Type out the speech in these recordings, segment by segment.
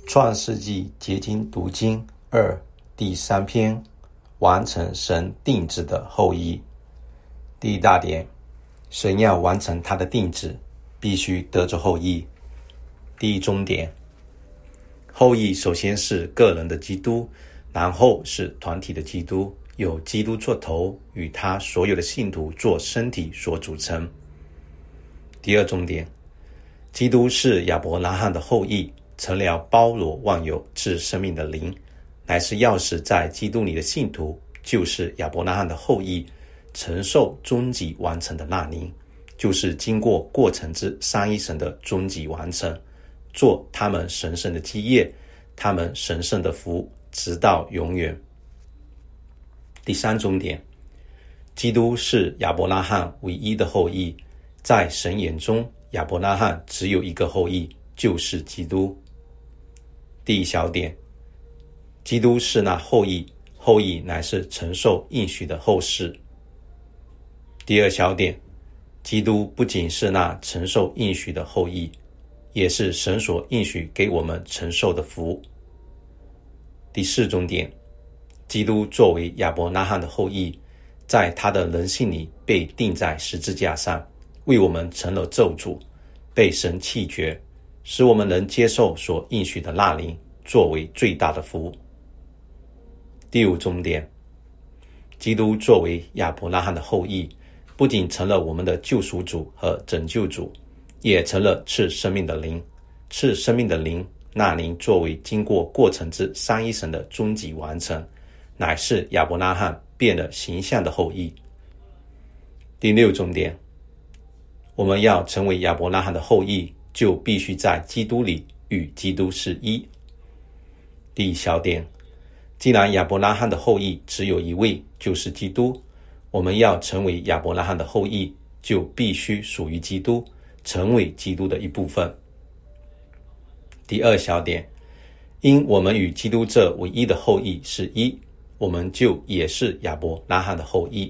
创世纪结晶读经2第3篇，完成神定旨的后裔。第一大点，神要完成他的定旨，必须得着后裔。第一中点，后裔首先是个人的基督，然后是团体的基督，有基督做头，与他所有的信徒做身体所组成。第二重点，基督是亚伯拉罕的后裔，成了包罗万有赐生命的灵，乃是要使在基督里的信徒，就是亚伯拉罕的后裔，承受终极完成的那灵，就是经过过程之三一神的终极完成，做他们神圣的基业，他们神圣的福，直到永远。第三重点，基督是亚伯拉罕唯一的后裔，在神眼中，亚伯拉罕只有一个后裔，就是基督。第一小点，基督是那后裔，后裔乃是承受应许的后世。第二小点，基督不仅是那承受应许的后裔，也是神所应许给我们承受的福。第四重点，基督作为亚伯拉罕的后裔，在他的人性里被钉在十字架上，为我们成了咒诅，被神弃绝，使我们能接受所应许的那灵，作为最大的福。第五重点，基督作为亚伯拉罕的后裔，不仅成了我们的救赎主和拯救主，也成了赐生命的灵。赐生命的灵，那灵作为经过过程之三一神的终极完成，乃是亚伯拉罕变了形象的后裔。第六重点，我们要成为亚伯拉罕的后裔，就必须在基督里与基督是一。第一小点，既然亚伯拉罕的后裔只有一位，就是基督，我们要成为亚伯拉罕的后裔，就必须属于基督，成为基督的一部分。第二小点，因我们与基督这唯一的后裔是一，我们就也是亚伯拉罕的后裔。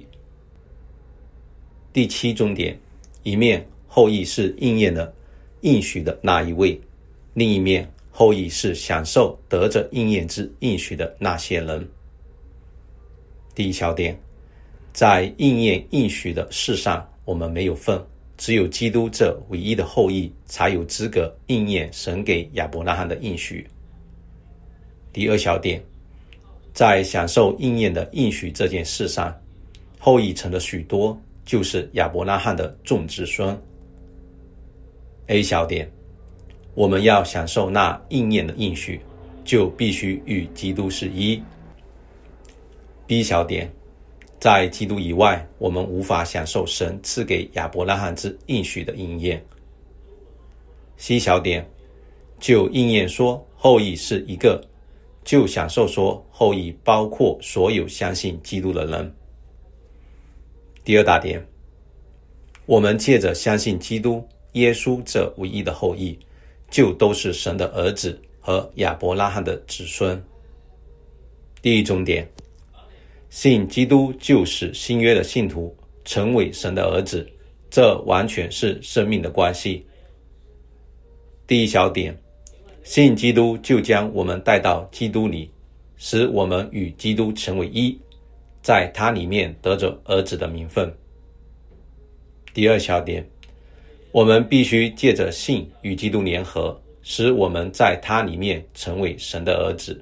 第七重点，一面后裔是应验了应许的那一位，另一面后裔是享受得着应验之应许的那些人。第一小点，在应验应许的事上我们没有份，只有基督这唯一的后裔才有资格应验神给亚伯拉罕的应许。第二小点，在享受应验的应许这件事上，后裔成了许多，就是亚伯拉罕的众子孙。A 小点，我们要享受那应验的应许，就必须与基督是一。B 小点，在基督以外，我们无法享受神赐给亚伯拉罕之应许的应验。C 小点，就应验说后裔是一个，就享受说后裔包括所有相信基督的人。第二大点，我们借着相信基督耶稣这唯一的后裔，就都是神的儿子和亚伯拉罕的子孙。第一重点，信基督就使新约的信徒成为神的儿子，这完全是生命的关系。第一小点，信基督就将我们带到基督里，使我们与基督成为一，在他里面得着儿子的名分。第二小点，我们必须借着信与基督联合，使我们在他里面成为神的儿子。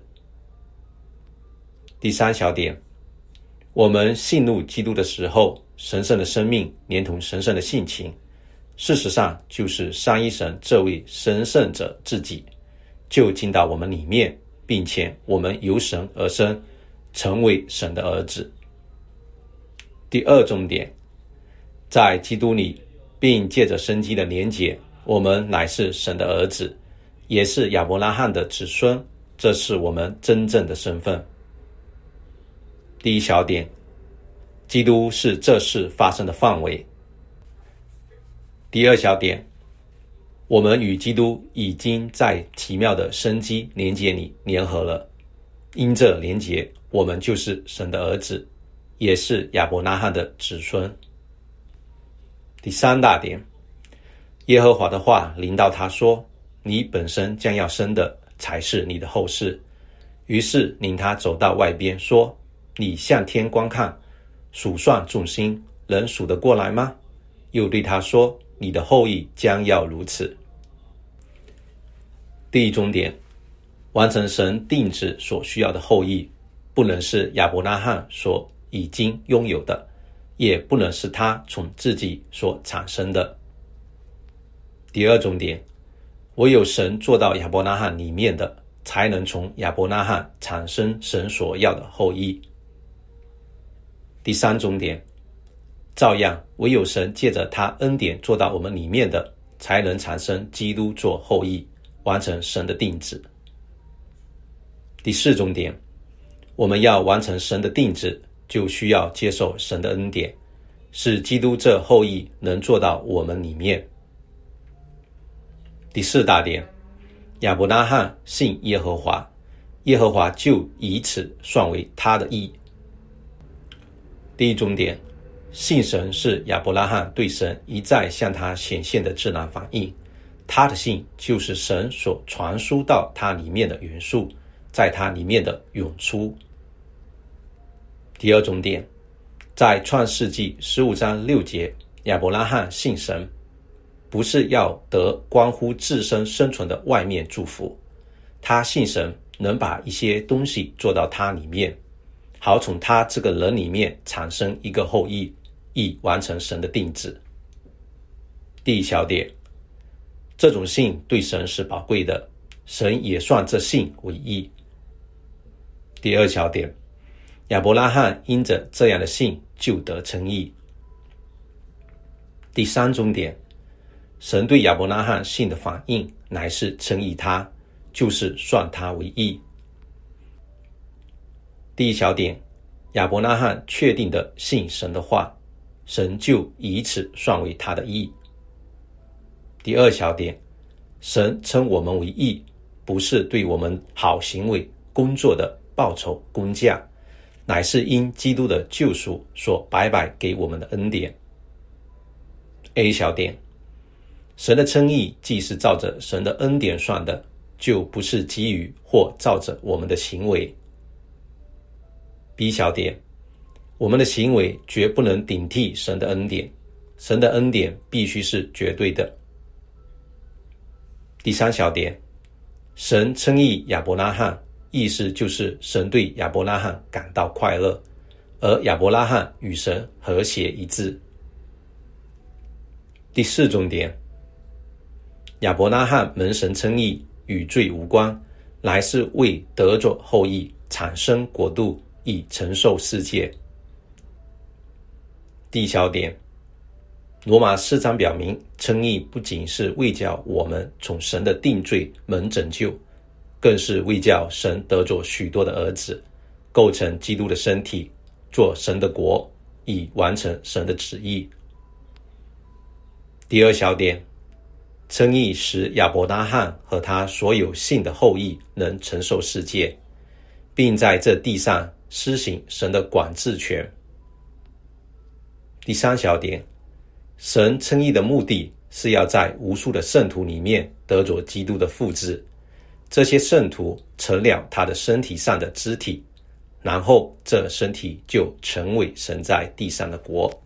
第三小点，我们信入基督的时候，神圣的生命连同神圣的性情，事实上就是三一神这位神圣者自己，就进到我们里面，并且我们由神而生，成为神的儿子。第二重点，在基督里并借着生机的连结，我们乃是神的儿子，也是亚伯拉罕的子孙，这是我们真正的身份。第一小点，基督是这事发生的范围。第二小点，我们与基督已经在奇妙的生机连结里联合了，因这连结，我们就是神的儿子，也是亚伯拉罕的子孙。第三大点，耶和华的话临到他说，你本身将要生的才是你的后事。于是领他走到外边，说：你向天观看，数算众星，能数得过来吗？又对他说：你的后裔将要如此。第一重点，完成神定旨所需要的后裔，不能是亚伯拉罕所已经拥有的，也不能是他从自己所产生的。第二重点，唯有神做到亚伯拉罕里面的，才能从亚伯拉罕产生神所要的后裔。第三重点，照样唯有神借着他恩典做到我们里面的，才能产生基督做后裔，完成神的定旨。第四重点，我们要完成神的定旨，就需要接受神的恩典，使基督这后裔能做到我们里面。第四大点，亚伯拉罕信耶和华，耶和华就以此算为他的义。第一重点，信神是亚伯拉罕对神一再向他显现的自然反应，他的信就是神所传输到他里面的元素，在他里面的涌出。第二重点，在创世纪15章6节，亚伯拉罕信神，不是要得关乎自身生存的外面祝福，他信神能把一些东西做到他里面，好从他这个人里面产生一个后裔，以完成神的定旨。第一小点，这种信对神是宝贵的，神也算这信为义。第二小点，亚伯拉罕因着这样的信就得称义。第三重点，神对亚伯拉罕信的反应乃是称义他，就是算他为义。第一小点，亚伯拉罕确定的信神的话，神就以此算为他的义。第二小点，神称我们为义，不是对我们好行为工作的报酬工价，乃是因基督的救赎所白白给我们的恩典。A 小点，神的称义既是照着神的恩典算的，就不是基于或照着我们的行为。B 小点，我们的行为绝不能顶替神的恩典，神的恩典必须是绝对的。第三小点，神称义亚伯拉罕，意思就是神对亚伯拉罕感到快乐，而亚伯拉罕与神和谐一致。第四重点，亚伯拉罕蒙神称义与罪无关，乃是为得着后裔，产生国度，以承受世界。第一小点，罗马4章表明，称义不仅是为叫我们从神的定罪蒙拯救，更是为叫神得着许多的儿子，构成基督的身体，做神的国，以完成神的旨意。第二小点，称义使亚伯拉罕和他所有信的后裔能承受世界，并在这地上施行神的管治权。第三小点，神称义的目的是要在无数的圣徒里面得着基督的复制，这些圣徒成了他的身体上的肢体，然后这身体就成为神在地上的国。